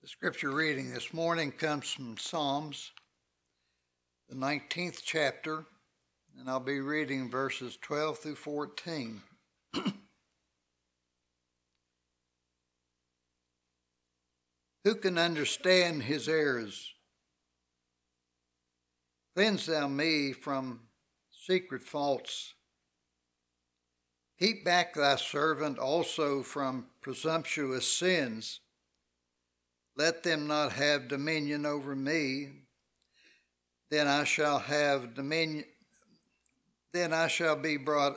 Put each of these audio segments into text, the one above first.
The scripture reading this morning comes from Psalms, the 19th chapter, and I'll be reading verses 12 through 14. Who can understand his errors? Cleanse thou me from secret faults. Keep back thy servant also from presumptuous sins. Let them not have dominion over me. Then I shall have dominion. Then I shall be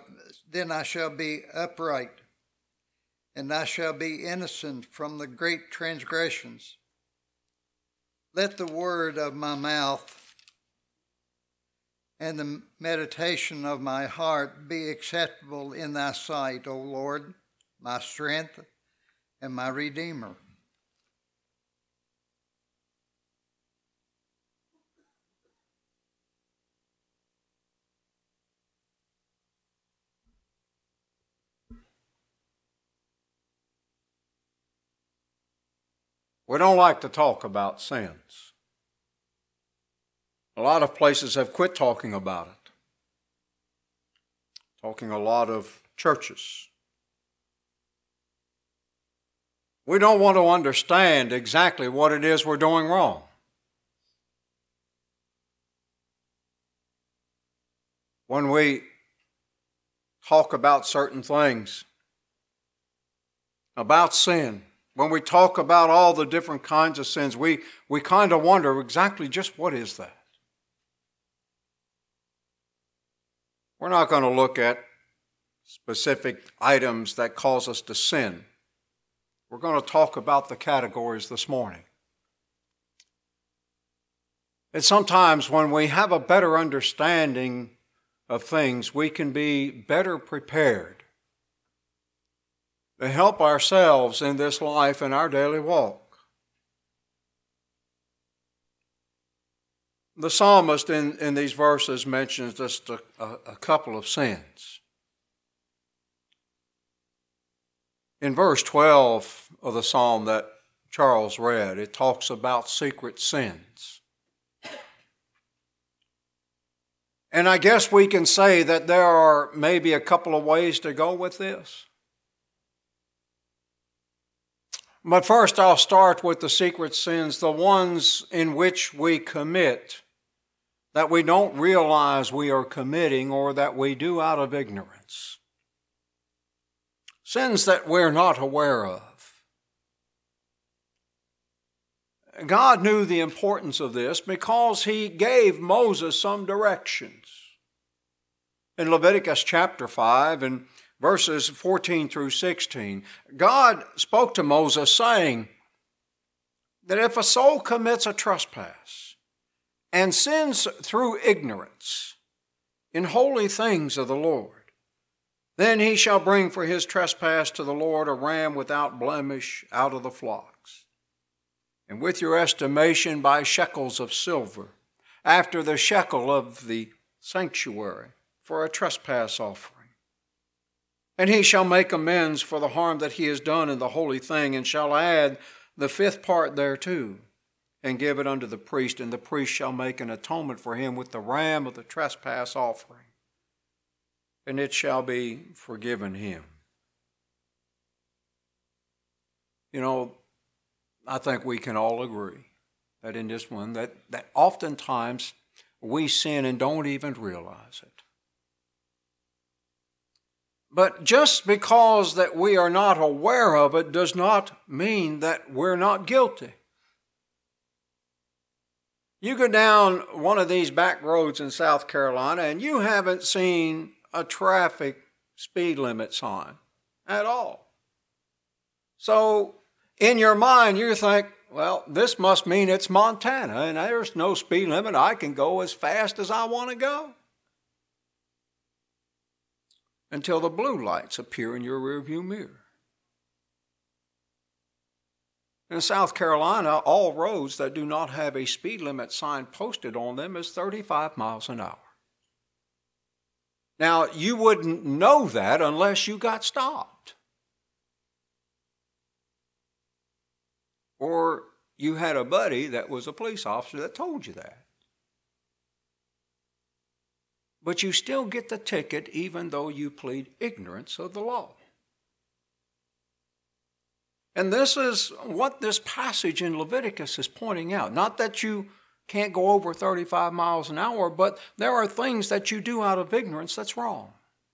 upright, and I shall be innocent from the great transgressions. Let the word of my mouth and the meditation of my heart be acceptable in thy sight, O Lord, my strength and my Redeemer. We don't like to talk about sins. A lot of places have quit talking about it. Talking a lot of churches. We don't want to understand exactly what it is we're doing wrong. When we talk about certain things, about sin, when we talk about all the different kinds of sins, we kind of wonder exactly just what is that? We're not going to look at specific items that cause us to sin. We're going to talk about the categories this morning. And sometimes when we have a better understanding of things, we can be better prepared to help ourselves in this life and our daily walk. The psalmist in these verses mentions just a couple of sins. In verse 12 of the psalm that Charles read, it talks about secret sins. And I guess we can say that there are maybe a couple of ways to go with this. But first, I'll start with the secret sins, the ones in which we commit that we don't realize we are committing or that we do out of ignorance. Sins that we're not aware of. God knew the importance of this because He gave Moses some directions. In Leviticus chapter 5 and verses 14 through 16, God spoke to Moses saying that if a soul commits a trespass and sins through ignorance in holy things of the Lord, then he shall bring for his trespass to the Lord a ram without blemish out of the flocks. And with your estimation by shekels of silver, after the shekel of the sanctuary, for a trespass offering. And he shall make amends for the harm that he has done in the holy thing, and shall add the fifth part thereto, and give it unto the priest, and the priest shall make an atonement for him with the ram of the trespass offering, and it shall be forgiven him. You know, I think we can all agree that in this one, that oftentimes we sin and don't even realize it. But just because that we are not aware of it does not mean that we're not guilty. You go down one of these back roads in South Carolina and you haven't seen a traffic speed limit sign at all. So in your mind you think, well, this must mean it's Montana and there's no speed limit. I can go as fast as I want to go. Until the blue lights appear in your rearview mirror. In South Carolina, all roads that do not have a speed limit sign posted on them is 35 miles an hour. Now, you wouldn't know that unless you got stopped. Or you had a buddy that was a police officer that told you that. But you still get the ticket even though you plead ignorance of the law. And this is what this passage in Leviticus is pointing out. Not that you can't go over 35 miles an hour, but there are things that you do out of ignorance that's wrong.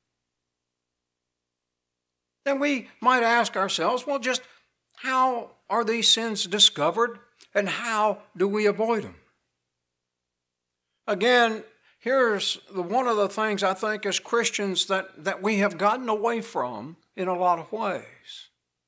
Then we might ask ourselves, well, just how are these sins discovered and how do we avoid them? Again, here's one of the things I think as Christians that we have gotten away from in a lot of ways.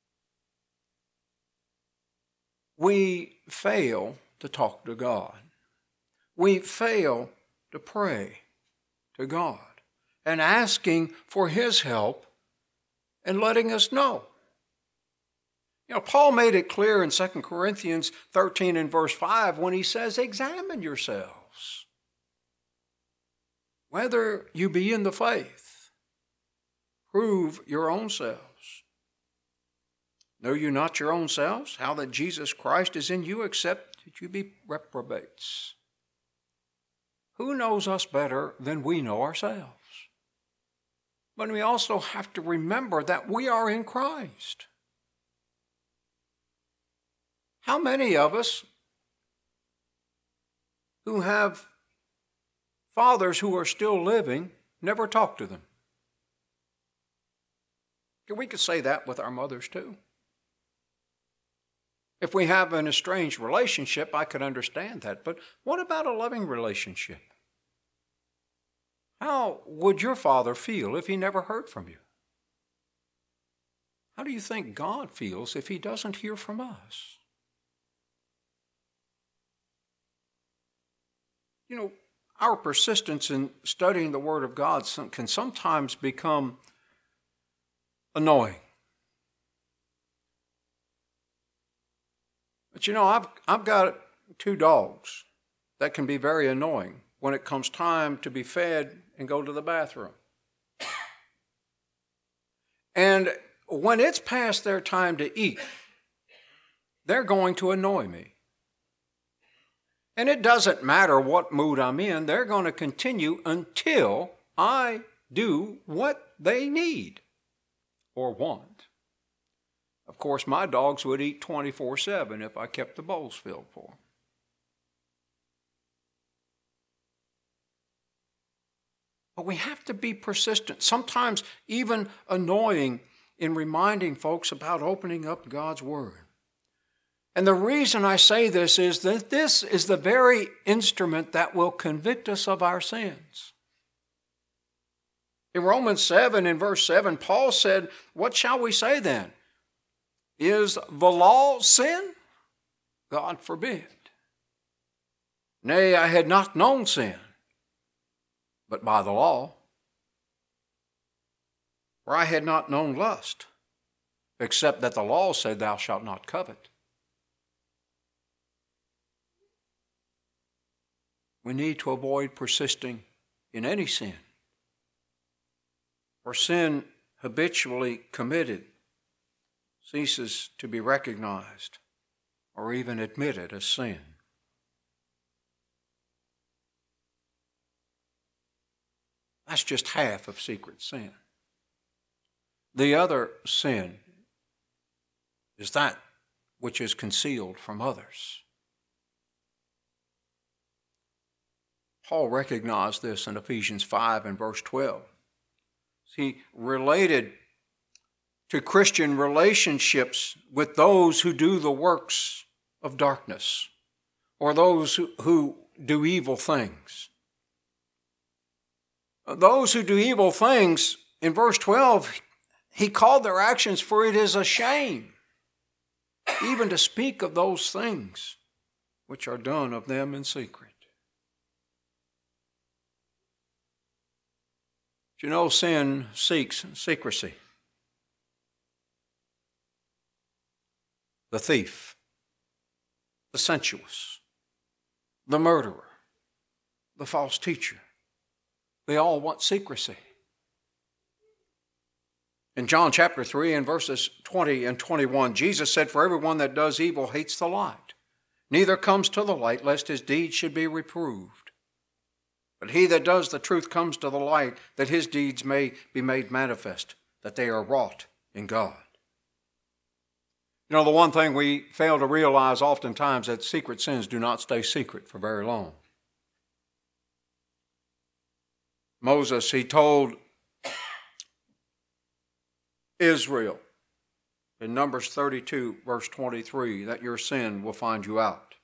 We fail to talk to God. We fail to pray to God and asking for His help and letting us know. You know, Paul made it clear in 2 Corinthians 13 and verse 5 when he says, examine yourselves, whether you be in the faith. Prove your own selves. Know you not your own selves, how that Jesus Christ is in you, except that you be reprobates. Who knows us better than we know ourselves? But we also have to remember that we are in Christ. How many of us who have fathers who are still living never talk to them? We could say that with our mothers too. If we have an estranged relationship, I could understand that. But what about a loving relationship? How would your father feel if he never heard from you? How do you think God feels if He doesn't hear from us? You know, our persistence in studying the Word of God can sometimes become annoying. But you know, I've got 2 dogs that can be very annoying when it comes time to be fed and go to the bathroom. And when it's past their time to eat, they're going to annoy me. And it doesn't matter what mood I'm in, they're going to continue until I do what they need or want. Of course, my dogs would eat 24/7 if I kept the bowls filled for them. But we have to be persistent, sometimes even annoying in reminding folks about opening up God's Word. And the reason I say this is that this is the very instrument that will convict us of our sins. In Romans 7, in verse 7, Paul said, what shall we say then? Is the law sin? God forbid. Nay, I had not known sin, but by the law. For I had not known lust, except that the law said, thou shalt not covet. We need to avoid persisting in any sin, for sin habitually committed ceases to be recognized or even admitted as sin. That's just half of secret sin. The other sin is that which is concealed from others. Paul recognized this in Ephesians 5 and verse 12. He related to Christian relationships with those who do the works of darkness or those who do evil things. Those who do evil things, in verse 12, he called their actions, for it is a shame even to speak of those things which are done of them in secret. You know, sin seeks secrecy. The thief, the sensuous, the murderer, the false teacher, they all want secrecy. In John chapter 3 and verses 20 and 21, Jesus said, for everyone that does evil hates the light neither comes to the light, lest his deeds should be reproved. But he that does the truth comes to the light, that his deeds may be made manifest, that they are wrought in God. You know, the one thing we fail to realize oftentimes that secret sins do not stay secret for very long. Moses, he told Israel in Numbers 32, verse 23, that your sin will find you out.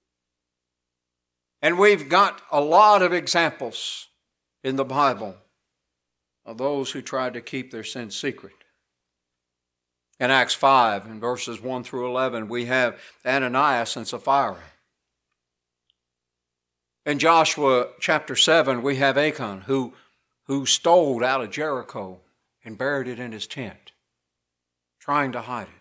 And we've got a lot of examples in the Bible of those who tried to keep their sins secret. In Acts 5, in verses 1 through 11, we have Ananias and Sapphira. In Joshua chapter 7, we have Achan, who stole out of Jericho and buried it in his tent, trying to hide it.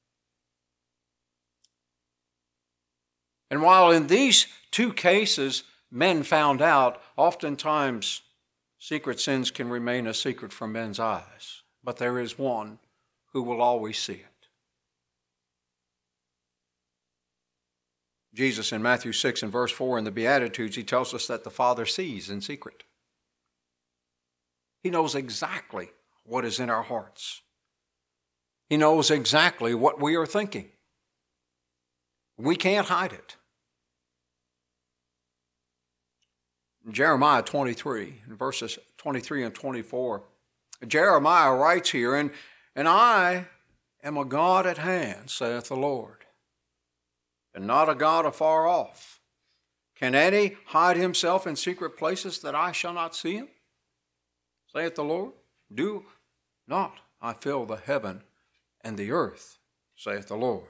And while in these two cases men found out, oftentimes secret sins can remain a secret from men's eyes. But there is one who will always see it. Jesus in Matthew 6 and verse 4 in the Beatitudes, he tells us that the Father sees in secret. He knows exactly what is in our hearts. He knows exactly what we are thinking. We can't hide it. In Jeremiah 23, in verses 23 and 24, Jeremiah writes here, and I am a God at hand, saith the Lord, and not a God afar off. Can any hide himself in secret places that I shall not see him? Saith the Lord, do not I fill the heaven and the earth, saith the Lord.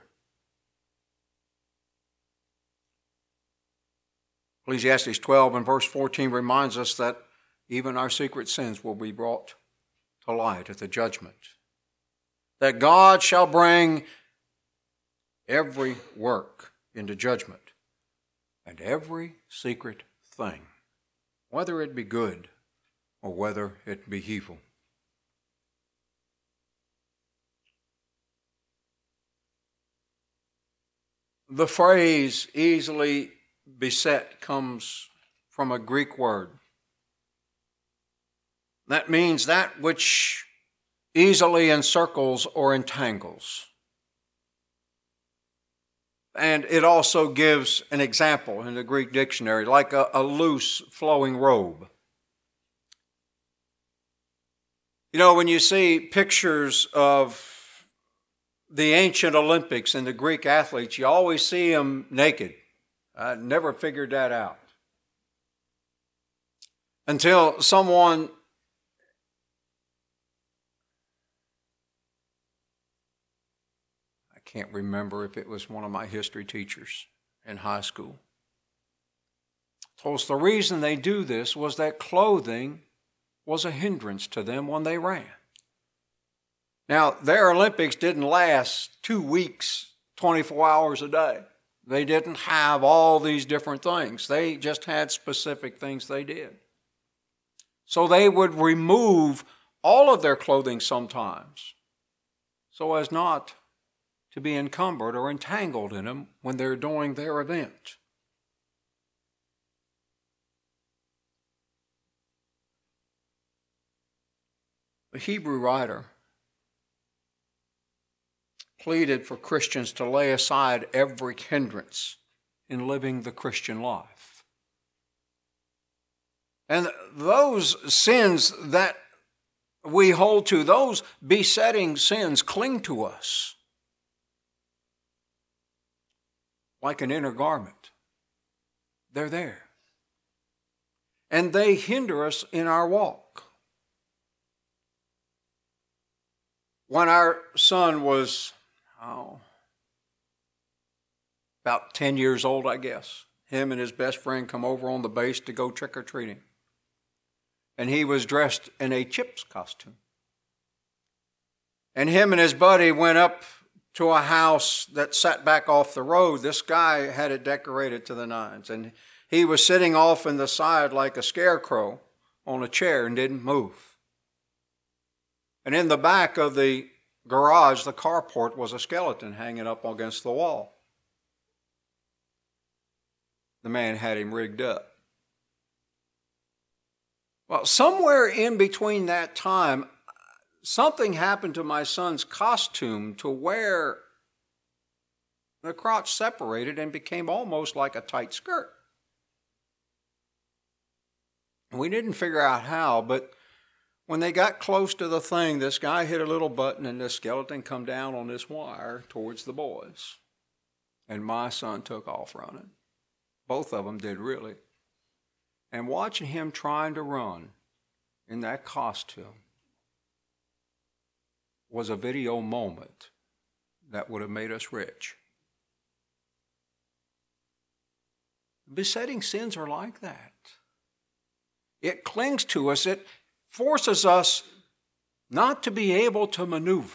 Ecclesiastes 12 and verse 14 reminds us that even our secret sins will be brought to light at the judgment. That God shall bring every work into judgment, and every secret thing, whether it be good or whether it be evil. The phrase easily beset comes from a Greek word. That means that which easily encircles or entangles. And it also gives an example in the Greek dictionary, like a loose flowing robe. You know, when you see pictures of the ancient Olympics and the Greek athletes, you always see them naked. I never figured that out. Until someone I can't remember if it was one of my history teachers in high school, told us the reason they do this was that clothing was a hindrance to them when they ran. Now, their Olympics didn't last 2 weeks, 24 hours a day. They didn't have all these different things. They just had specific things they did. So they would remove all of their clothing sometimes so as not to be encumbered or entangled in them when they're doing their event. The Hebrew writer pleaded for Christians to lay aside every hindrance in living the Christian life. And those sins that we hold to, those besetting sins cling to us like an inner garment. They're there. And they hinder us in our walk. When our son was about 10 years old, I guess, him and his best friend come over on the base to go trick-or-treating. And he was dressed in a Chips costume. And him and his buddy went up to a house that sat back off the road. This guy had it decorated to the nines. And he was sitting off in the side like a scarecrow on a chair and didn't move. And in the back of the garage, the carport, was a skeleton hanging up against the wall. the man had him rigged up. Well, somewhere in between that time, something happened to my son's costume to where the crotch separated and became almost like a tight skirt. We didn't figure out how, but when they got close to the thing, this guy hit a little button and this skeleton come down on this wire towards the boys. And my son took off running. Both of them did, really. And watching him trying to run in that costume was a video moment that would have made us rich. Besetting sins are like that. It clings to us. It forces us not to be able to maneuver.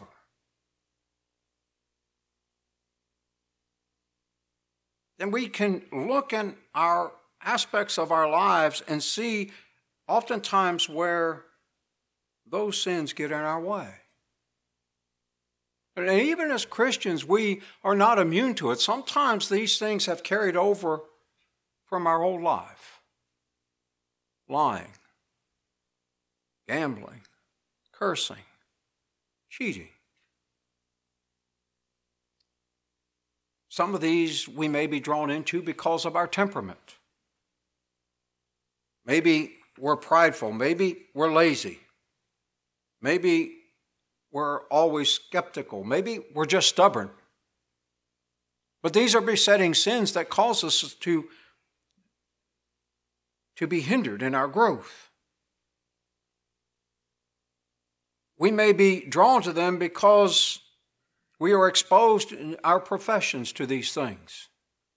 Then we can look in our aspects of our lives and see oftentimes where those sins get in our way. And even as Christians, we are not immune to it. Sometimes these things have carried over from our old life. Lying, gambling, cursing, cheating. Some of these we may be drawn into because of our temperament. Maybe we're prideful. Maybe we're lazy. Maybe we're always skeptical. Maybe we're just stubborn. But these are besetting sins that cause us to be hindered in our growth. We may be drawn to them because we are exposed in our professions to these things.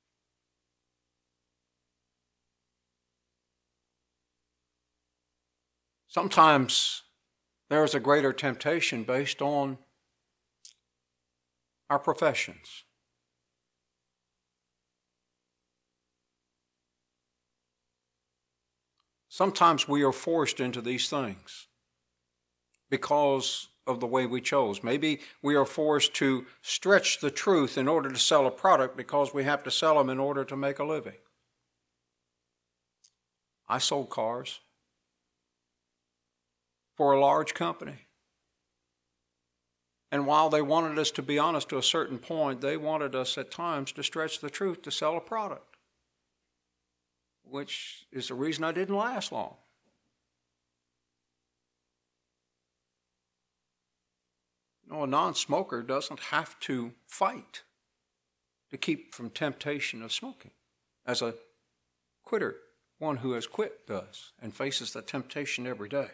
Sometimes there is a greater temptation based on our professions. Sometimes we are forced into these things because of the way we chose. Maybe we are forced to stretch the truth in order to sell a product because we have to sell them in order to make a living. I sold cars for a large company. And while they wanted us to be honest to a certain point, they wanted us at times to stretch the truth to sell a product, which is the reason I didn't last long. You know, a non-smoker doesn't have to fight to keep from temptation of smoking, as a quitter, one who has quit, does and faces the temptation every day.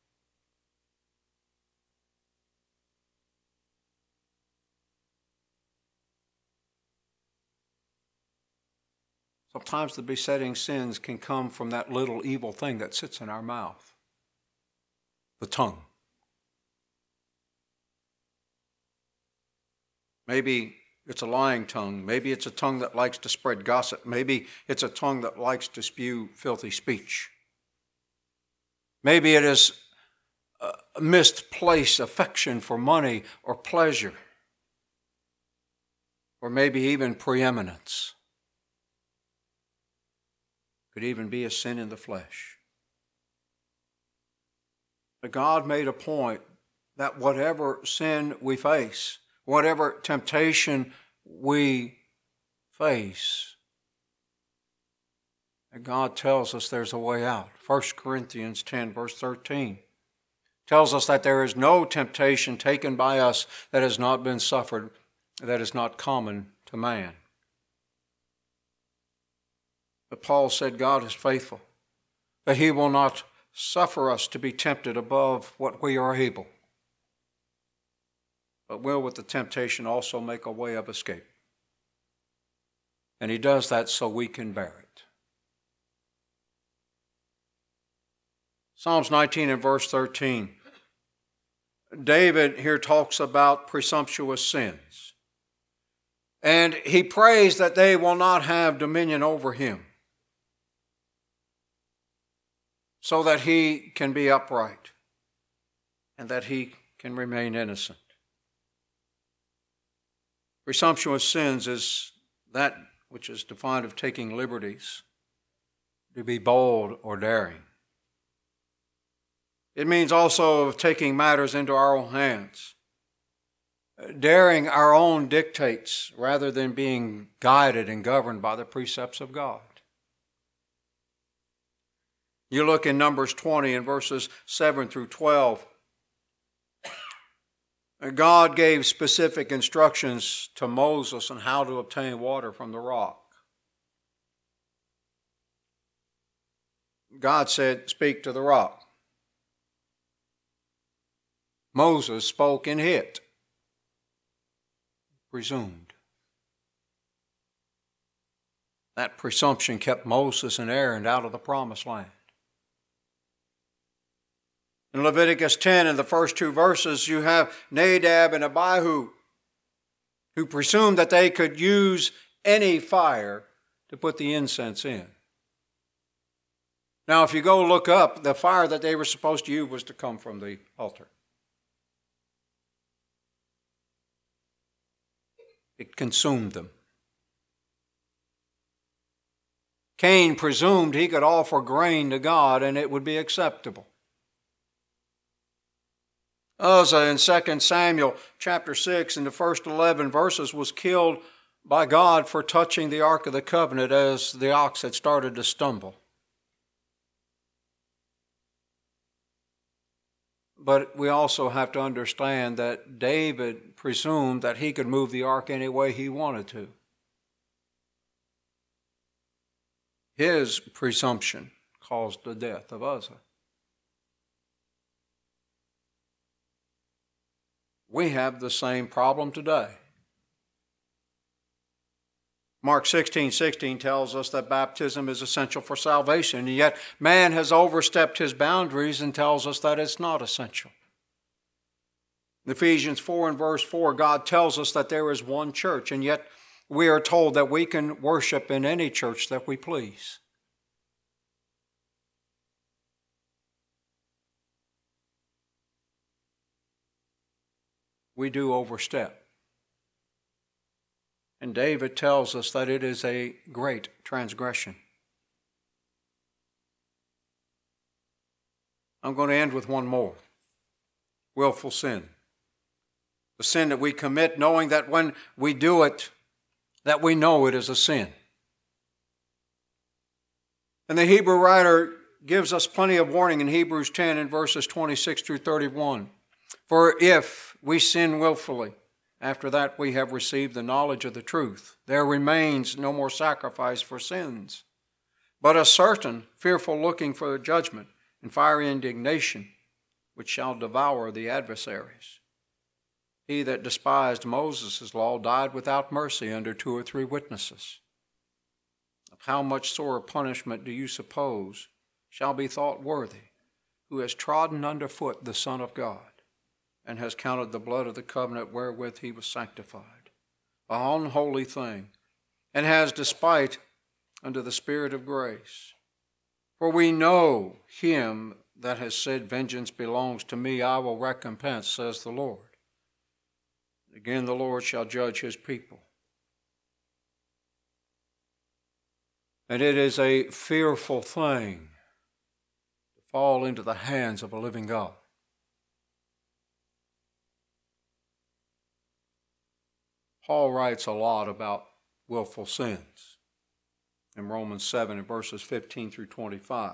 Sometimes the besetting sins can come from that little evil thing that sits in our mouth, the tongue. Maybe it's a lying tongue. Maybe it's a tongue that likes to spread gossip. Maybe it's a tongue that likes to spew filthy speech. Maybe it is a misplaced affection for money or pleasure, or maybe even preeminence. Could even be a sin in the flesh. But God made a point that whatever sin we face, whatever temptation we face, that God tells us there's a way out. 1 Corinthians 10, verse 13, tells us that there is no temptation taken by us that has not been suffered, that is not common to man. But Paul said God is faithful, that he will not suffer us to be tempted above what we are able, but will with the temptation also make a way of escape. And he does that so we can bear it. Psalms 19 and verse 13. David here talks about presumptuous sins. And he prays that they will not have dominion over him, so that he can be upright and that he can remain innocent. Presumptuous sins is that which is defined of taking liberties, to be bold or daring. It means also of taking matters into our own hands, daring our own dictates rather than being guided and governed by the precepts of God. You look in Numbers 20 and verses 7 through 12. God gave specific instructions to Moses on how to obtain water from the rock. God said, "Speak to the rock." Moses spoke and hit, presumed. That presumption kept Moses and Aaron out of the promised land. In Leviticus 10, in the first two verses, you have Nadab and Abihu, who presumed that they could use any fire to put the incense in. Now, if you go look up, the fire that they were supposed to use was to come from the altar. It consumed them. Cain presumed he could offer grain to God and it would be acceptable. Uzzah in 2 Samuel chapter 6 in the first 11 verses was killed by God for touching the Ark of the Covenant as the ox had started to stumble. But we also have to understand that David presumed that he could move the ark any way he wanted to. His presumption caused the death of Uzzah. We have the same problem today. Mark 16:16 tells us that baptism is essential for salvation, and yet man has overstepped his boundaries and tells us that it's not essential. In Ephesians 4 and verse 4, God tells us that there is one church, and yet we are told that we can worship in any church that we please. We do overstep. And David tells us that it is a great transgression. I'm going to end with one more. Willful sin. The sin that we commit knowing that when we do it, that we know it is a sin. And the Hebrew writer gives us plenty of warning in Hebrews 10 in verses 26 through 31. For if we sin willfully, after that we have received the knowledge of the truth, there remains no more sacrifice for sins, but a certain fearful looking for the judgment and fiery indignation, which shall devour the adversaries. He that despised Moses' law died without mercy under 2 or 3 witnesses. Of how much sorer punishment do you suppose shall be thought worthy, who has trodden under foot the Son of God, and has counted the blood of the covenant wherewith he was sanctified, an unholy thing, and has despite unto the Spirit of grace? For we know him that has said, vengeance belongs to me, I will recompense, says the Lord. Again, the Lord shall judge his people. And it is a fearful thing to fall into the hands of a living God. Paul writes a lot about willful sins in Romans 7 and verses 15 through 25.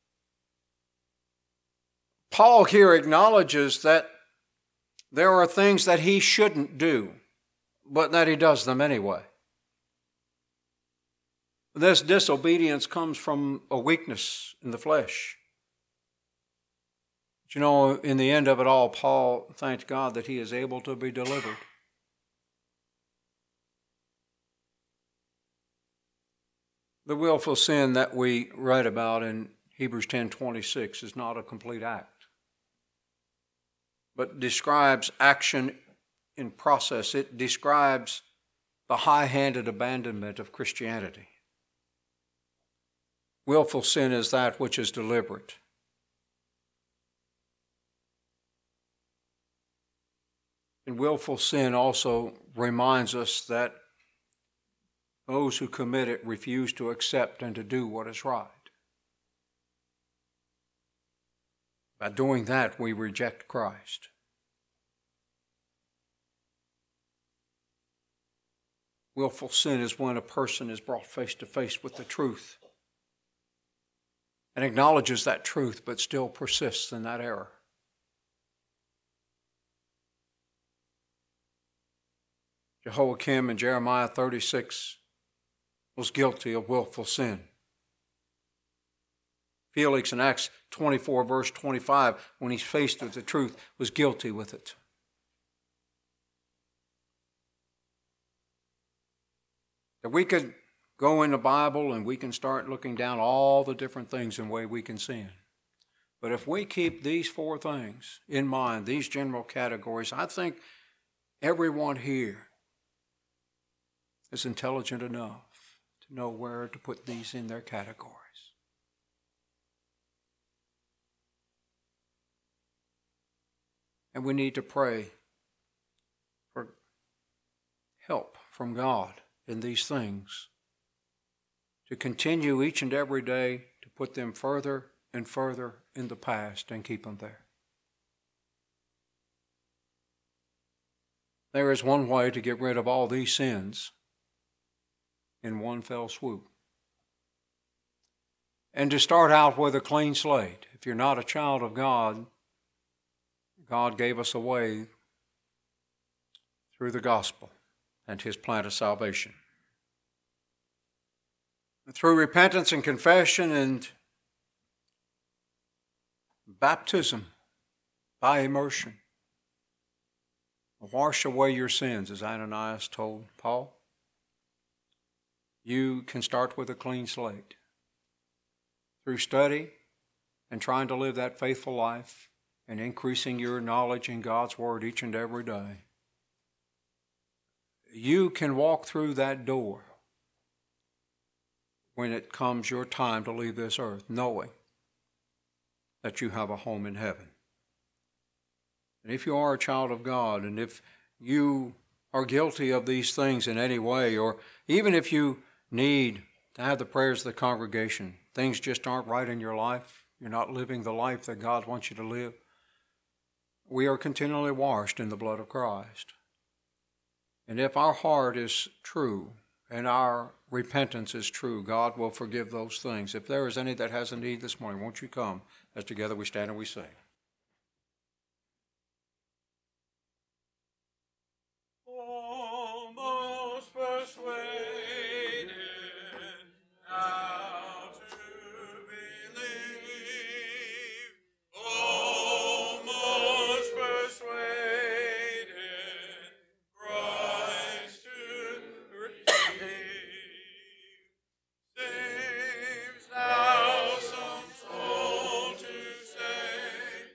Paul here acknowledges that there are things that he shouldn't do, but that he does them anyway. This disobedience comes from a weakness in the flesh. But you know, in the end of it all, Paul thanked God that he is able to be delivered. The willful sin that we read about in Hebrews 10:26 is not a complete act, but describes action in process. It describes the high-handed abandonment of Christianity. Willful sin is that which is deliberate. And willful sin also reminds us that Those who commit it refuse to accept and to do what is right. By doing that, we reject Christ. Willful sin is when a person is brought face to face with the truth and acknowledges that truth but still persists in that error. Jehoiakim in Jeremiah 36 was guilty of willful sin. Felix in Acts 24, verse 25, when he's faced with the truth, was guilty with it. That we could go in the Bible and we can start looking down all the different things and way we can sin. But if we keep these four things in mind, these general categories, I think everyone here is intelligent enough to know where to put these in their categories. And we need to pray for help from God in these things, to continue each and every day to put them further and further in the past and keep them there. There is one way to get rid of all these sins in one fell swoop. And to start out with a clean slate. If you're not a child of God, God gave us a way through the gospel and his plan of salvation. Through repentance and confession and baptism by immersion, wash away your sins, as Ananias told Paul. You can start with a clean slate. Through study and trying to live that faithful life and increasing your knowledge in God's Word each and every day, you can walk through that door when it comes your time to leave this earth, knowing that you have a home in heaven. And if you are a child of God, and if you are guilty of these things in any way, or even if you need to have the prayers of the congregation, things just aren't right in your life, you're not living the life that God wants you to live, we are continually washed in the blood of Christ. And if our heart is true and our repentance is true, God will forgive those things. If there is any that has a need this morning, won't you come as together we stand and we sing. Almost persuaded.